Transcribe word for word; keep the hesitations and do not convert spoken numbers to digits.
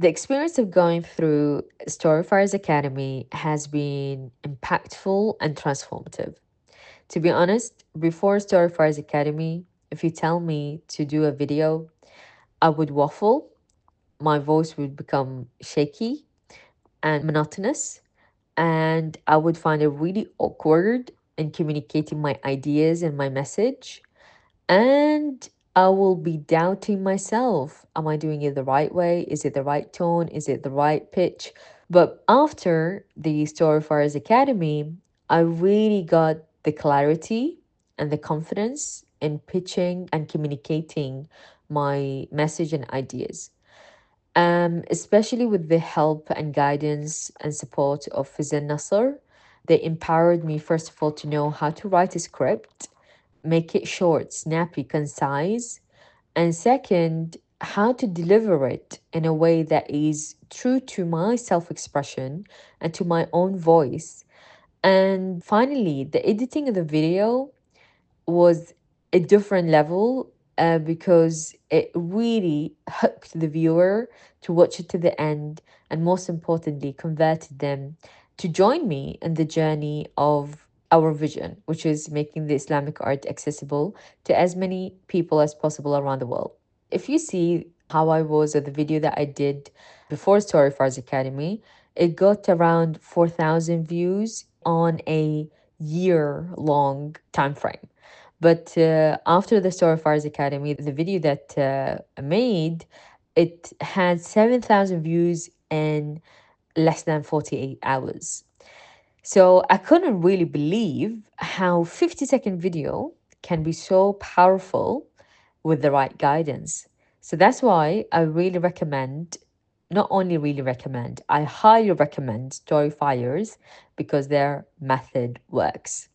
The experience of going through Storyfires Academy has been impactful and transformative. To be honest, before Storyfires Academy, if you tell me to do a video, I would waffle, my voice would become shaky and monotonous, and I would find it really awkward in communicating my ideas and my message. And I will be doubting myself. Am I doing it the right way? Is it the right tone? Is it the right pitch? But after the Storyfires Academy, I really got the clarity and the confidence in pitching and communicating my message and ideas. Um, especially with the help and guidance and support of Fizan Nasser. They empowered me, first of all, to know how to write a script, make it short, snappy, concise, and second, how to deliver it in a way that is true to my self expression and to my own voice. And finally, the editing of the video was a different level uh, because it really hooked the viewer to watch it to the end, and most importantly, converted them to join me in the journey of our vision, which is making the Islamic art accessible to as many people as possible around the world. If you see how I was at the video that I did before Storyfires Academy, it got around four thousand views on a year long time frame. But uh, after the Storyfires Academy, the video that uh, I made, it had seven thousand views in less than forty-eight hours. So I couldn't really believe how fifty second video can be so powerful with the right guidance. So that's why I really recommend, not only really recommend, I highly recommend Storyfires because their method works.